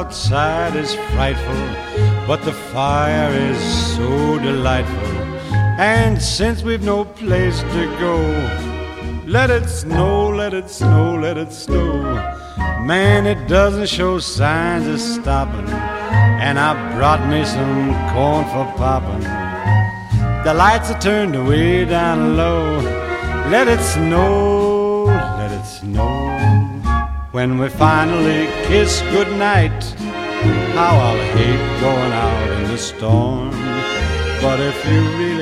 outside is frightful, but the fire is so delightful. And since we've no place to go, let it snow, let it snow, let it snow. Man, it doesn't show signs of stopping, and I brought me some corn for popping. The lights are turned way down low. Let it snow, let it snow. When we finally kiss goodnight, how I'll hate going out in the storm. But if you really